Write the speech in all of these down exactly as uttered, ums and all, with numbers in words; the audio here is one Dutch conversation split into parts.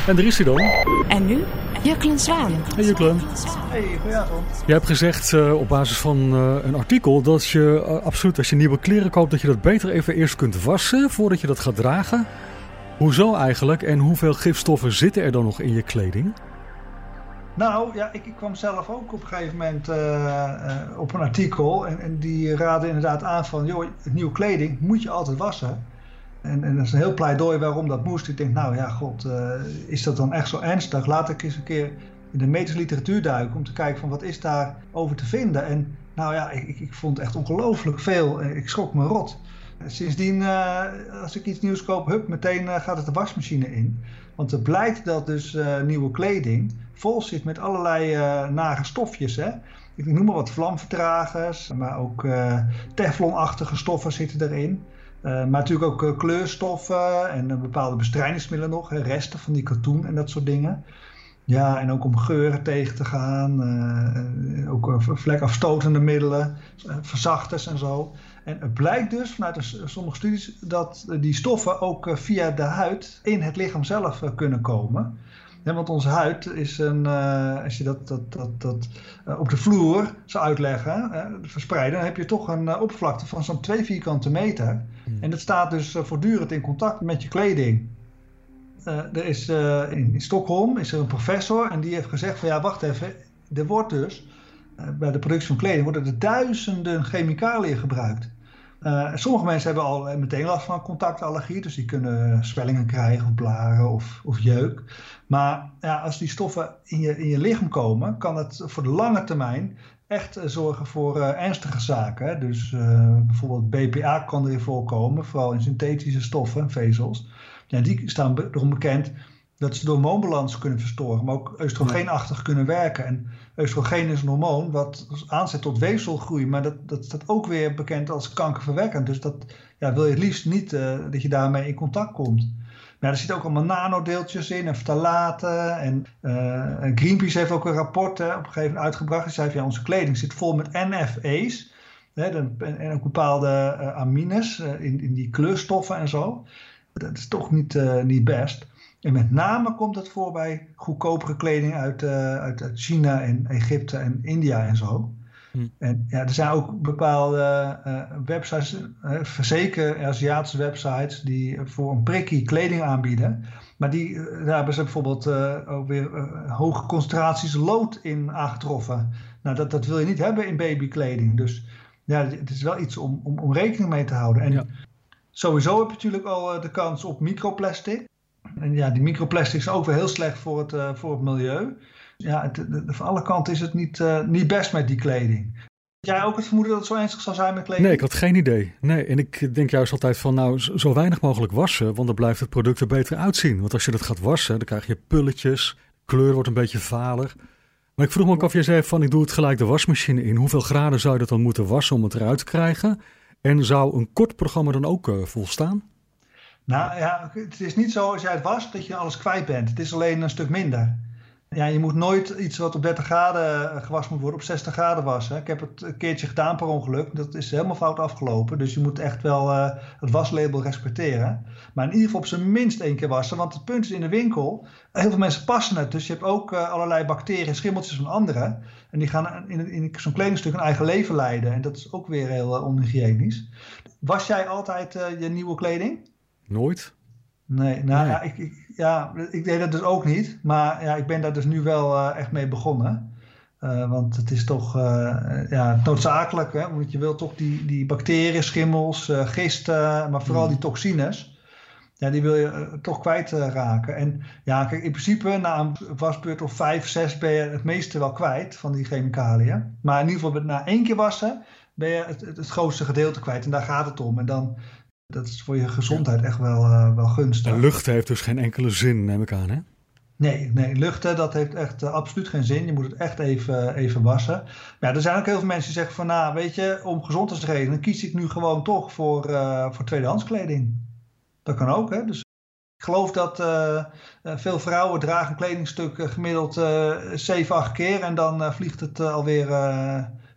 En daar is hij dan. En nu, Juklen Zwaan. Hey Juklen. Hey, goedenavond. Je hebt gezegd uh, op basis van uh, een artikel dat je uh, absoluut als je nieuwe kleren koopt, dat je dat beter even eerst kunt wassen voordat je dat gaat dragen. Hoezo eigenlijk en hoeveel gifstoffen zitten er dan nog in je kleding? Nou, ja, ik, ik kwam zelf ook op een gegeven moment uh, uh, op een artikel en, en die raadde inderdaad aan van, joh, nieuwe kleding moet je altijd wassen. En, en dat is een heel pleidooi waarom dat moest. Ik denk, nou ja, god, uh, is dat dan echt zo ernstig? Laat ik eens een keer in de medische literatuur duiken om te kijken van wat is daar over te vinden. En nou ja, ik, ik vond echt ongelooflijk veel. Ik schrok me rot. Sindsdien, uh, als ik iets nieuws koop, hup, meteen uh, gaat het de wasmachine in. Want het blijkt dat dus uh, nieuwe kleding vol zit met allerlei uh, nare stofjes. Hè? Ik noem maar wat vlamvertragers, maar ook uh, teflonachtige stoffen zitten erin. Uh, maar natuurlijk ook uh, kleurstoffen en uh, bepaalde bestrijdingsmiddelen nog, hè, resten van die katoen en dat soort dingen. Ja, en ook om geuren tegen te gaan, uh, ook uh, vlekafstotende middelen, uh, verzachters en zo. En het blijkt dus vanuit de, sommige studies dat uh, die stoffen ook uh, via de huid in het lichaam zelf uh, kunnen komen. Ja, want onze huid is een, uh, als je dat, dat, dat, dat uh, op de vloer zou uitleggen, uh, verspreiden, dan heb je toch een uh, oppervlakte van zo'n twee vierkante meter. Hmm. En dat staat dus uh, voortdurend in contact met je kleding. Uh, er is, uh, in, in Stockholm is er een professor en die heeft gezegd van ja, wacht even, er wordt dus uh, bij de productie van kleding worden er duizenden chemicaliën gebruikt. Uh, sommige mensen hebben al meteen last van contactallergie, dus die kunnen zwellingen krijgen of blaren of, of jeuk. Maar ja, als die stoffen in je, in je lichaam komen, kan het voor de lange termijn echt uh, zorgen voor uh, ernstige zaken. Hè? Dus uh, bijvoorbeeld B P A kan erin voorkomen, vooral in synthetische stoffen, vezels. Ja, die staan erom bekend dat ze de hormoonbalans kunnen verstoren, maar ook oestrogeenachtig kunnen werken. En oestrogeen is een hormoon wat aanzet tot weefselgroei, maar dat, dat staat ook weer bekend als kankerverwekkend. Dus dat ja, wil je het liefst niet uh, dat je daarmee in contact komt. Maar er zitten ook allemaal nanodeeltjes in en ftalaten. En uh, Greenpeace heeft ook een rapport uh, op een gegeven moment uitgebracht. Die zei van ja, onze kleding zit vol met N F A's. Hè, en, en ook bepaalde uh, amines uh, in, in die kleurstoffen en zo. Dat is toch niet, uh, niet best. En met name komt het voor bij goedkopere kleding uit, uh, uit, uit China en Egypte en India en zo. Hm. En ja, er zijn ook bepaalde uh, websites, uh, zeker Aziatische websites, die voor een prikkie kleding aanbieden. Maar die, uh, daar hebben ze bijvoorbeeld uh, ook weer uh, hoge concentraties lood in aangetroffen. Nou, dat, dat wil je niet hebben in babykleding. Dus ja, het is wel iets om, om, om rekening mee te houden. En ja. Sowieso heb je natuurlijk al uh, de kans op microplastic. En ja, die microplastic is ook weer heel slecht voor het, uh, voor het milieu. Ja, het, de, de, van alle kanten is het niet, uh, niet best met die kleding. Had jij ook het vermoeden dat het zo ernstig zou zijn met kleding? Nee, ik had geen idee. Nee, en ik denk juist altijd van nou, zo weinig mogelijk wassen, want dan blijft het product er beter uitzien. Want als je dat gaat wassen, dan krijg je pulletjes, kleur wordt een beetje valer. Maar ik vroeg me ook af, je zei van ik doe het gelijk de wasmachine in. Hoeveel graden zou je dat dan moeten wassen om het eruit te krijgen? En zou een kort programma dan ook uh, volstaan? Nou ja, het is niet zo als jij het wast dat je alles kwijt bent. Het is alleen een stuk minder. Ja, je moet nooit iets wat op dertig graden gewassen moet worden op zestig graden wassen. Ik heb het een keertje gedaan per ongeluk. Dat is helemaal fout afgelopen. Dus je moet echt wel uh, het waslabel respecteren. Maar in ieder geval op zijn minst één keer wassen. Want het punt is in de winkel, heel veel mensen passen het. Dus je hebt ook uh, allerlei bacteriën, schimmeltjes van anderen. En die gaan in, in zo'n kledingstuk een eigen leven leiden. En dat is ook weer heel uh, onhygiënisch. Was jij altijd uh, je nieuwe kleding? Nooit. Nee, nou nee. Ja, ik, ik, ja, ik deed dat dus ook niet. Maar ja, ik ben daar dus nu wel uh, echt mee begonnen. Uh, want het is toch uh, ja, noodzakelijk. Hè? Want je wilt toch die, die bacteriën, schimmels, uh, gisten, maar vooral mm. die toxines. Ja, die wil je uh, toch kwijt uh, raken. En ja, kijk, in principe na een wasbeurt of vijf, zes ben je het meeste wel kwijt van die chemicaliën. Maar in ieder geval na één keer wassen ben je het, het, het grootste gedeelte kwijt. En daar gaat het om. En dan... Dat is voor je gezondheid echt wel, uh, wel gunstig. En luchten heeft dus geen enkele zin, neem ik aan, hè? Nee, nee, luchten, dat heeft echt uh, absoluut geen zin. Je moet het echt even, even wassen. Maar ja, er zijn ook heel veel mensen die zeggen van... nou, weet je, om gezondheidsredenen kies ik nu gewoon toch voor, uh, voor tweedehands kleding. Dat kan ook, hè? Dus ik geloof dat uh, uh, veel vrouwen dragen een kledingstuk uh, gemiddeld uh, zeven, acht keer... en dan uh, vliegt het uh, alweer uh,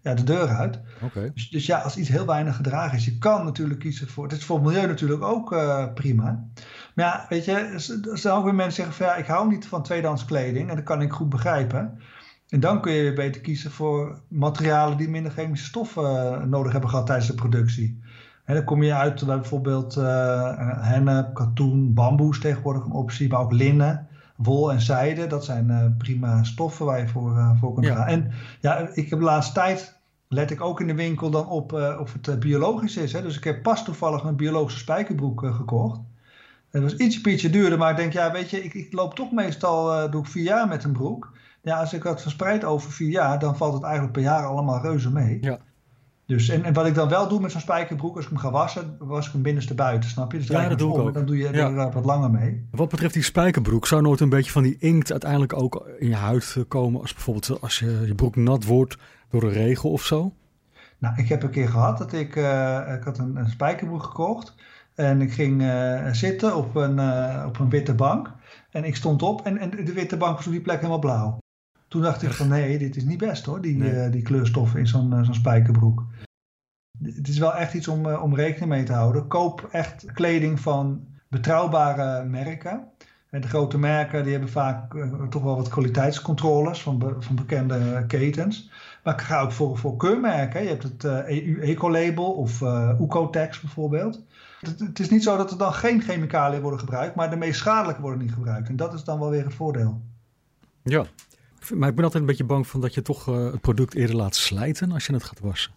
ja, de deur uit. Okay. Dus, dus ja, als iets heel weinig gedragen is, je kan natuurlijk kiezen voor... Het is voor het milieu natuurlijk ook uh, prima. Maar ja, weet je, er zijn ook weer mensen zeggen van ja, ik hou niet van tweedehands kleding. En dat kan ik goed begrijpen. En dan kun je weer beter kiezen voor materialen die minder chemische stoffen uh, nodig hebben gehad tijdens de productie. En dan kom je uit bij bijvoorbeeld uh, hennep, katoen, bamboe is tegenwoordig een optie, maar ook linnen, wol en zijde. Dat zijn uh, prima stoffen waar je voor, uh, voor kunt ja. gaan. En ja, ik heb de laatste tijd, let ik ook in de winkel dan op uh, of het uh, biologisch is. Hè? Dus ik heb pas toevallig een biologische spijkerbroek uh, gekocht. Het was ietsje pietje duurder, maar ik denk, ja, weet je, ik, ik loop toch meestal, uh, doe ik vier jaar met een broek. Ja, als ik dat verspreid over vier jaar, dan valt het eigenlijk per jaar allemaal reuze mee. Ja. Dus, en, en wat ik dan wel doe met zo'n spijkerbroek, als ik hem ga wassen, was ik hem binnenste buiten, snap je? Dus ja, dat doe ik ook. Dan doe je ja. er wat langer mee. Wat betreft die spijkerbroek, zou nooit een beetje van die inkt uiteindelijk ook in je huid komen, als bijvoorbeeld als je, je broek nat wordt door een regen of zo? Nou, ik heb een keer gehad dat ik, uh, ik had een, een spijkerbroek gekocht en ik ging uh, zitten op een, uh, op een witte bank en ik stond op en, en de witte bank was op die plek helemaal blauw. Toen dacht ik van nee, dit is niet best hoor, die, nee. uh, die kleurstoffen in zo'n, uh, zo'n spijkerbroek. Het is wel echt iets om, uh, om rekening mee te houden. Koop echt kleding van betrouwbare merken. En de grote merken die hebben vaak uh, toch wel wat kwaliteitscontroles van, be, van bekende ketens. Maar ik ga ook voor, voor keurmerken. Je hebt het uh, E U Ecolabel of uh, Oecotex bijvoorbeeld. Het, het is niet zo dat er dan geen chemicaliën worden gebruikt, maar de meest schadelijke worden niet gebruikt. En dat is dan wel weer het voordeel. Ja. Maar ik ben altijd een beetje bang van dat je toch uh, het product eerder laat slijten als je het gaat wassen.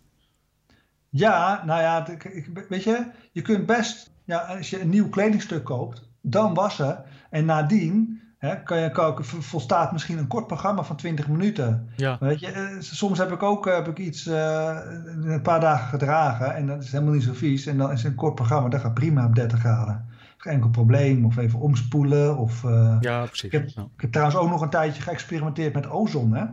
Ja, nou ja, weet je, je kunt best, ja, als je een nieuw kledingstuk koopt, dan wassen. En nadien hè, kan je, kan, volstaat misschien een kort programma van twintig minuten. Ja. Weet je, soms heb ik ook heb ik iets uh, een paar dagen gedragen en dat is helemaal niet zo vies. En dan is een kort programma, dat gaat prima op dertig graden. Geen enkel probleem, of even omspoelen. Of, uh, ja, precies. Ik heb, ja. ik heb trouwens ook nog een tijdje geëxperimenteerd met ozon. Hè?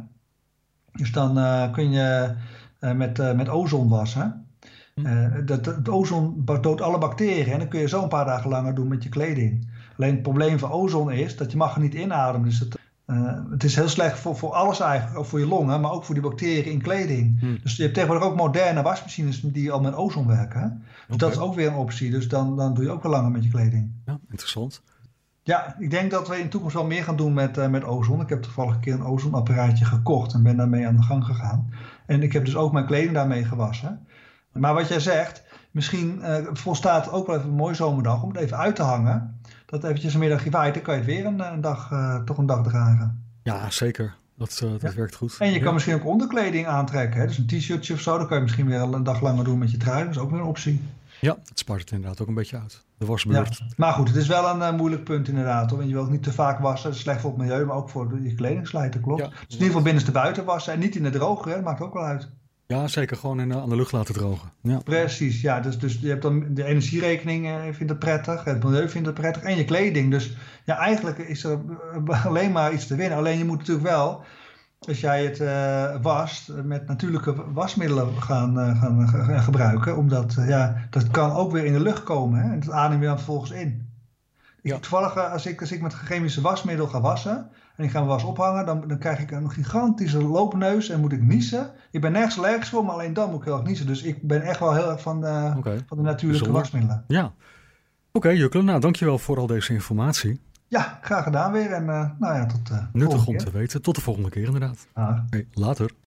Dus dan uh, kun je uh, met, uh, met ozon wassen. Uh, dat, het ozon doodt alle bacteriën en dan kun je zo een paar dagen langer doen met je kleding. Alleen het probleem van ozon is dat je mag er niet inademen. Dus het, uh, het is heel slecht voor, voor alles eigenlijk, ook voor je longen, maar ook voor die bacteriën in kleding. Hmm. Dus je hebt tegenwoordig ook moderne wasmachines die al met ozon werken. Hè? Dus okay. Dat is ook weer een optie. Dus dan, dan doe je ook wel langer met je kleding. Ja, interessant. Ja, ik denk dat we in de toekomst wel meer gaan doen met, uh, met ozon. Ik heb toevallig een keer een ozonapparaatje gekocht en ben daarmee aan de gang gegaan. En ik heb dus ook mijn kleding daarmee gewassen. Maar wat jij zegt, misschien uh, volstaat ook wel even een mooie zomerdag om het even uit te hangen. Dat eventjes een middagje waait, dan kan je het weer een, een dag, uh, toch een dag dragen. Ja, zeker. Dat, uh, dat ja. werkt goed. En je ja. kan misschien ook onderkleding aantrekken. Hè? Dus een t-shirtje of zo, dan kan je misschien weer een dag langer doen met je trui. Dat is ook weer een optie. Ja, het spaart het inderdaad ook een beetje uit. De wasbeurt. Ja. Maar goed, het is wel een uh, moeilijk punt inderdaad. Hoor. En je wilt niet te vaak wassen. Dat is slecht voor het milieu, maar ook voor je kleding slijten, klopt. Ja. Dus in ieder geval binnenste buiten wassen en niet in de droger. Hè? Dat maakt ook wel uit. Ja, zeker. Gewoon in, uh, aan de lucht laten drogen. Ja. Precies, ja. Dus, dus je hebt dan de energierekening uh, vindt het prettig. Het milieu vindt het prettig. En je kleding. Dus ja, eigenlijk is er alleen maar iets te winnen. Alleen je moet natuurlijk wel, als jij het uh, wast, met natuurlijke wasmiddelen gaan, uh, gaan, gaan gebruiken. Omdat, uh, ja, dat kan ook weer in de lucht komen. Hè? En dat adem je dan vervolgens in. Ja. Ik, toevallig, uh, als ik, als ik met chemische wasmiddel ga wassen en ik ga mijn was ophangen, dan, dan krijg ik een gigantische loopneus en moet ik niezen. Ik ben nergens allergisch voor, maar alleen dan moet ik heel erg niezen. Dus ik ben echt wel heel erg van de, okay. van de natuurlijke Bijzonder. wasmiddelen. Ja. Oké, okay, Juklen. Nou, dankjewel voor al deze informatie. Ja, graag gedaan weer. En uh, nou ja, tot uh, Nuttig om te weten. Tot de volgende keer inderdaad. Ah. Hey, later.